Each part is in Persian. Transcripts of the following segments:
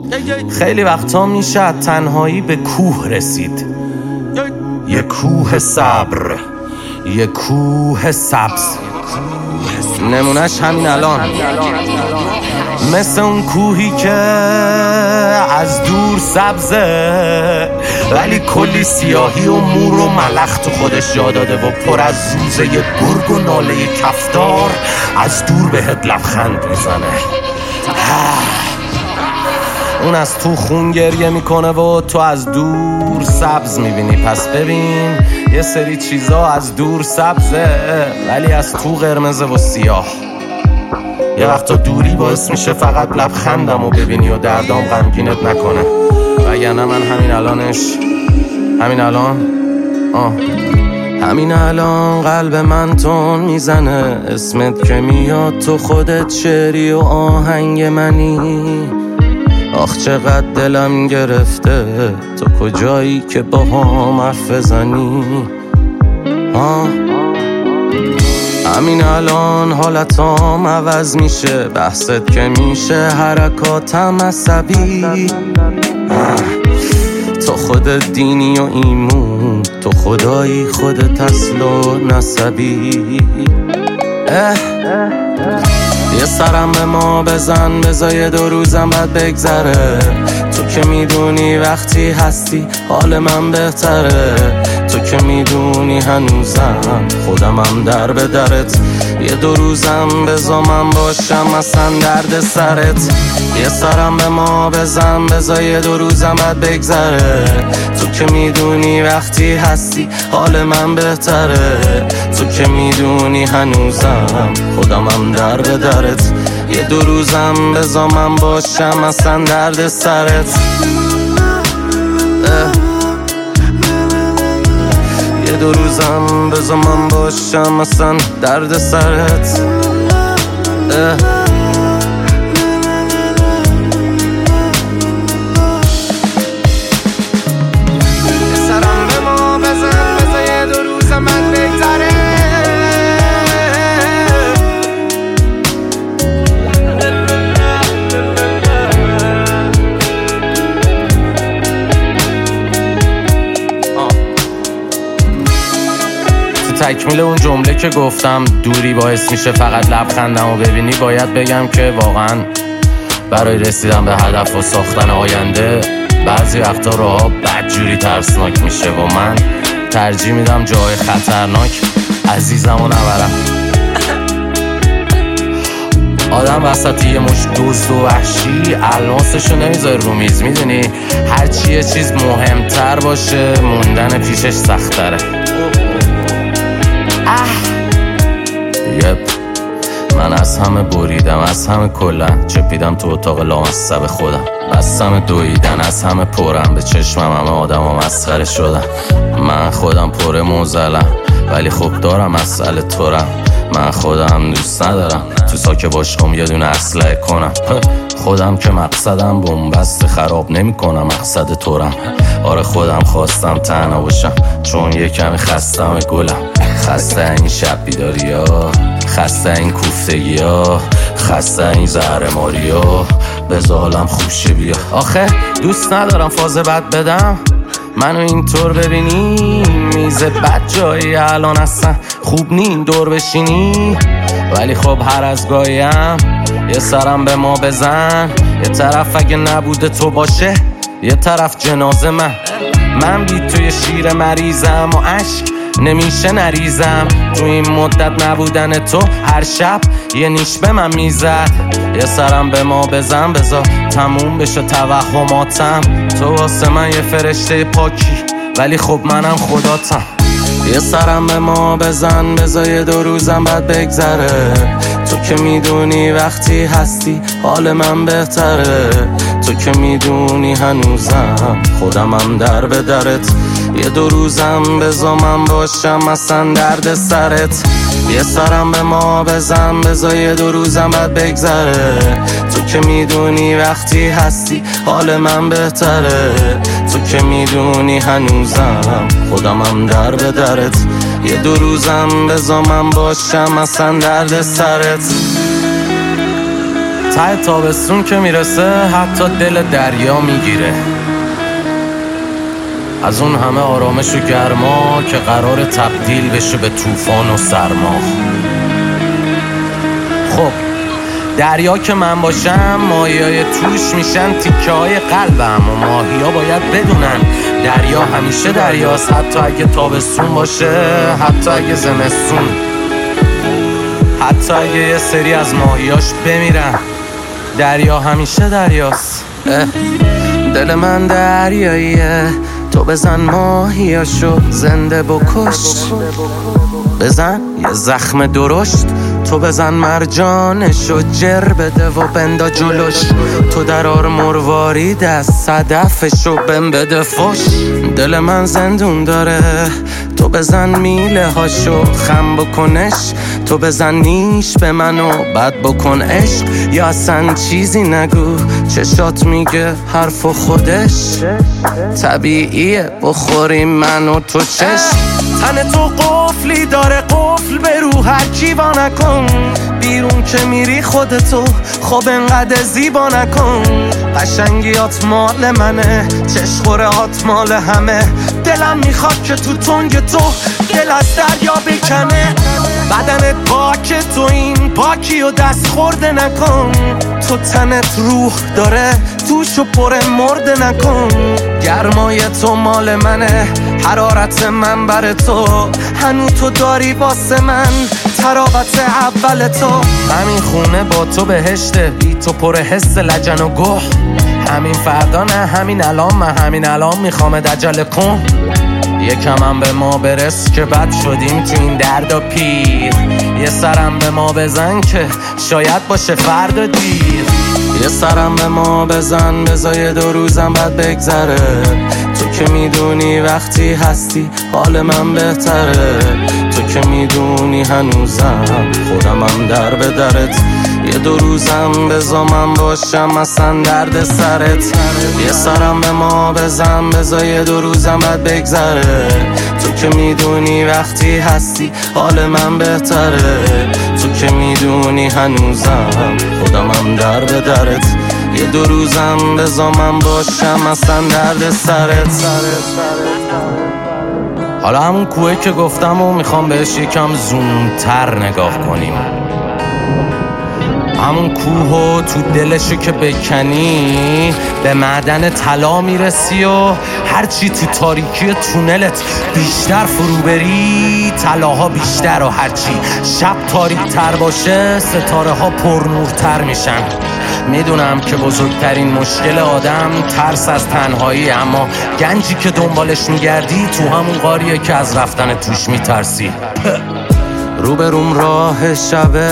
خیلی وقتا میشه تنهایی به کوه رسید، یه کوه صبر، یه کوه سبز. نمونش همین الان، مثل اون کوهی که از دور سبزه ولی کلی سیاهی و مور و ملخ تو خودش جا داده و پر از زوزه گرگ و ناله کفتار از دور بهت لبخند میزنه. اون از تو خون گریه میکنه و تو از دور سبز میبینی. پس ببین یه سری چیزا از دور سبزه ولی از تو قرمزه و سیاه. یه وقتا دوری باعث میشه فقط لبخندم و ببینی و دردام غمگینت نکنه. وگرنه من همین الان قلب من تون میزنه. اسمت که میاد تو خودت شعری و آهنگ منی. آخ چقدر دلم گرفته تو کجایی که با هم حرف بزنی. همین الان حالتام عوض میشه، بحثت که میشه حرکاتم عصبی. تو خودت دینی و ایمون، تو خدایی خودت اصل و نسبی. یه سرم به ما بزن، بذار 2 روزم بعد بگذره. تو که میدونی وقتی هستی حال من بهتره. تو که میدونی هنوزم خودمم در به درت. یه 2 روزم بذار من باشم اصلا درد سرت. یه سرم به ما بزن، بذار 2 روزم بعد بگذره. تو که میدونی وقتی هستی حال من بهتره. تو که میدونی هنوزم خودمم در به درت. یه 2 روزم بذار من باشم اصلا درد سرت. یه 2 روزم بذار من باشم اصلا درد سرت. تکمیل اون جمله که گفتم دوری باعث میشه فقط لبخندمو ببینی، باید بگم که واقعا برای رسیدن به هدف و ساختن آینده بعضی وقتا راه‌ها بدجوری ترسناک میشه و من ترجیح میدم جای خطرناک عزیزمو نبرم. آدم وسط یه مش دزد و وحشی الماسشو نمیذاره رو میز. میدونی هرچی یه چیز مهمتر باشه موندن پیشش سخت‌تره. من از همه بریدم، از همه کلن چپیدم تو اتاق لامصب خودم. بستم دویدن، از همه پرم به چشمم همه آدم ها مسخره شدن. من خودم پر موزلم ولی خب دارم مسئله تورم. من خودم دوست ندارم تو ساکه باشم یه دونه اسلحه کنم. خودم که مقصدم بنبست خراب نمی کنم مقصد تورم. آره خودم خواستم تنها باشم چون یه کمی خستم گلم. خسته این شب بیداری ها، خسته این کوفتگی ها، خسته این زهرماری ها. بذارم خوشه بیا. آخه دوست ندارم فاز بد بدم منو اینطور ببینی. میز بد جایی الان اصلا خوب نی دور بشینی. ولی خب هر از گاهیم یه سرم به ما بزن. یه طرف اگه نبوده تو باشه، یه طرف جنازه من بی توی شیر مریضم و عشق نمیشه نریزم. تو این مدت نبودن تو هر شب یه نیش به من میزد. یه سرم به ما بزن، بذار تموم بشه توهماتم. تو واسه من یه فرشته پاکی ولی خب منم خداتم. یه سرم به ما بزن، بذار 2 روزم بعد بگذره. تو که میدونی وقتی هستی حال من بهتره. تو که میدونی هنوزم خودمم در به درت. یه 2 روزم بذار من باشم اصلا درد سرت. یه سرم به ما بزن، بذار 2 روزم بعد بگذره. تو که میدونی وقتی هستی حال من بهتره. تو که میدونی هنوزم خودمم در به درت. یه 2 روزم بذار من باشم اصلا درد سرت. ته تابستون که میرسه حتی دل دریا میگیره، از اون همه آرامش و گرما که قرار تبدیل بشه به طوفان و سرما. خب دریا که من باشم ماهیای توش میشن تیکه های قلبم و ماهیا باید بدونن دریا همیشه دریاست، حتی اگه تابستون باشه، حتی اگه زمستون، حتی اگه یه سری از ماهیاش بمیرن، دریا همیشه دریاست. دل من دریاییه، تو بزن ماهیاشو زنده بکش، بزن یه زخم درشت، تو بزن مرجانشو جر بده و بندا جلوش، تو درار مروارید از صدفشو بهم بده فش. دل من زندون داره، تو بزن میله هاشو خم بکنش، تو بزن نیش به منو بد بکن عشق، یا اصلا چیزی نگو چشات میگه حرف و خودش طبیعیه بخوری منو تو چشم. تن تو قفلی داره قفل به رو هر کی وا نکن، بیرون که میری خودتو خب انقدر زیبا نکن، قشنگیات مال منه چشخورهات مال همه، دلم میخواد که تو تنگ تو دل از دریا بکنه، بدنت پاک تو این پاکی و دست خورده نکن، تو تنت روح داره توشو پر مرده نکن، گرمای تو مال منه حرارت من بر تو، هنو تو داری واسه من تراوت اول تو، همین خونه با تو بهشته بی تو پر حس لجن و گوه، همین فردا نه همین الان، من همین الان میخوام عجله کن، یکم هم به ما برس که بد شدیم تو این درد و پیر، یه سرم به ما بزن که شاید باشه فردا دیر، یه سرم به ما بزن بذار 2 روزم بعد بگذره، تو که میدونی وقتی هستی حال من بهتره، تو که میدونی هنوزم خودمم در به درت، یه 2 روزم بذار من باشم اصلا درد سرت، یه سرم به ما بزن بذار 2 روزم بعد بگذره، تو که میدونی وقتی هستی حال من بهتره، تو که میدونی هنوزم خودمم در به درت، یه 2 روزم بذار من باشم اصلا درد سرت. حالا همون کوه که گفتم و میخوام بهش یکم زومتر نگاه کنیم، همون کوه تو دلشو که بکنی به معدن طلا میرسی و هرچی تو تاریکی تونلت بیشتر فرو بری طلاها بیشتر، و هرچی شب تاریک تر باشه ستاره ها پرنورتر میشن. میدونم که بزرگترین مشکل آدم ترس از تنهایی، اما گنجی که دنبالش میگردی تو همون غاریه که از رفتن توش میترسی. روبروم راه شبه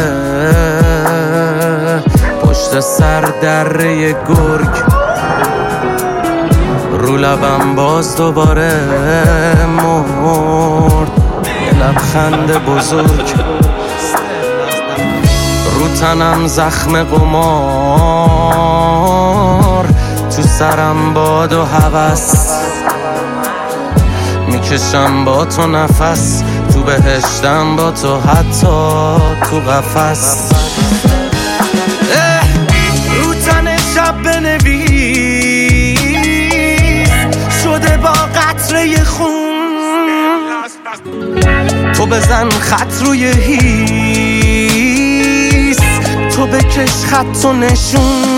پشت سر دره گرگ، رو لبم باز دوباره مرد یه لبخند بزرگ، رو تنم زخم قمار، تو سرم باد و هوس، میکشم با تو نفس، تو بهشتم با تو حتی تو قفس، رو تن شب بنویس شده با قطره خون، تو بزن خط روی هیس، تو بکش خط و نشون،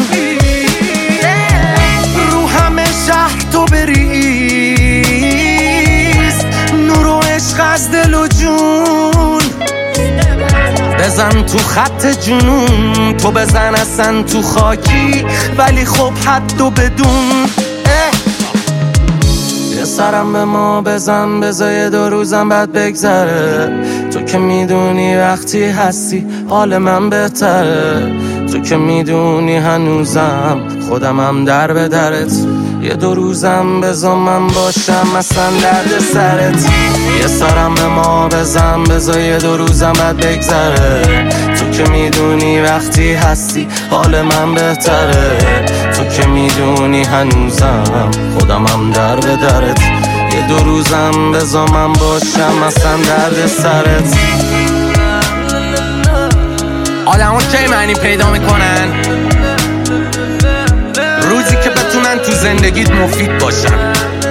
رو همه شهر تو بریز نور و عشق از دل و جون، بزن تو خط جنون، تو بزن اصلا تو خاکی ولی خب حد و بدون، یه سرم به ما بزن بذار 2 روزم بعد بگذره، تو که میدونی وقتی هستی حال من بهتره، تو که میدونی هنوزم خودمم در به درت، یه 2 روزم بذار من باشم اصلا درد سرت، یه سرم به ما بزن بذار 2 روزم بعد بگذره، تو که میدونی وقتی هستی حال من بهتره، تو که میدونی هنوزم خودمم در به درت، یه 2 روزم بذار من باشم اصلا درد سرت. آدم ها کی معنی پیدا میکنن؟ زندگیت مفید باشن.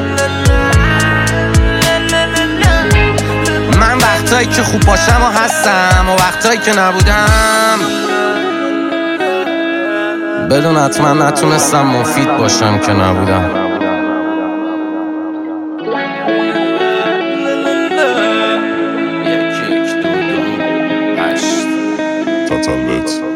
من وقتایی که خوب باشم و هستم و وقتایی که نبودم بدون حتما نتونستم مفید باشم که نبودم. تتلت